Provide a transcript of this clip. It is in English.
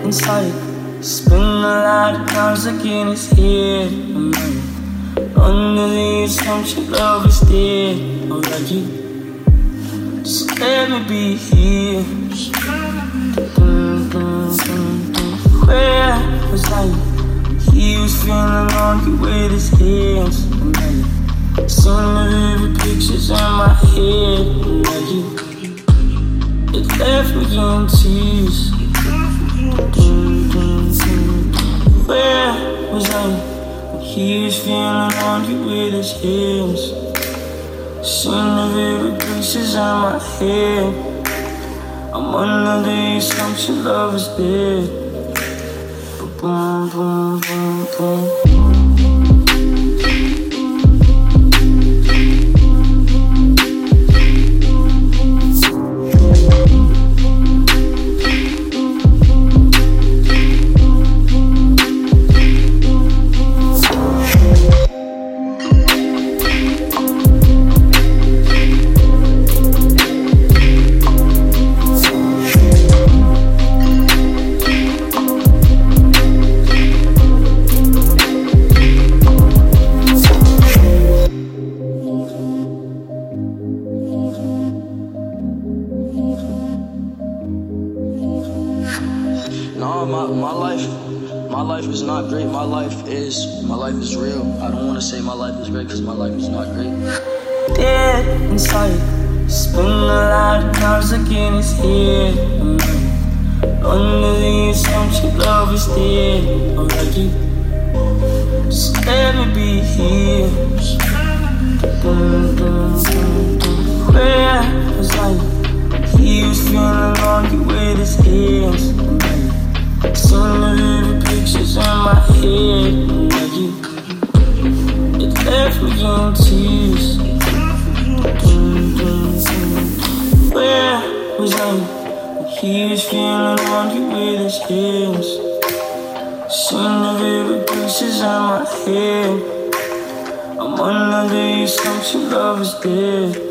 inside. Spend a lot of times looking his head. Under the assumption love is dead already. Just let me be here. Where was I? He was feeling lonely with his hands. Seeing the vivid pictures in my head. It left me in tears. Where was I when he was feeling lonely with his hands? Seeing the vivid pictures in my head. I'm under the assumption love is dead. Boom, boom, boom, boom. No, my life is not great. My life is real. I don't want to say my life is great because my life is not great. Dead inside. Spend a lot of times looking his head. Under the assumption love is dead already. Just let me be here. Where was I? He was feeling lonely with his hands. Seeing the vivid pictures in my head. It left me in tears. Where was I when he was feeling lonely with his hands? Seeing the vivid pictures in my head. I'm under the assumption love is dead.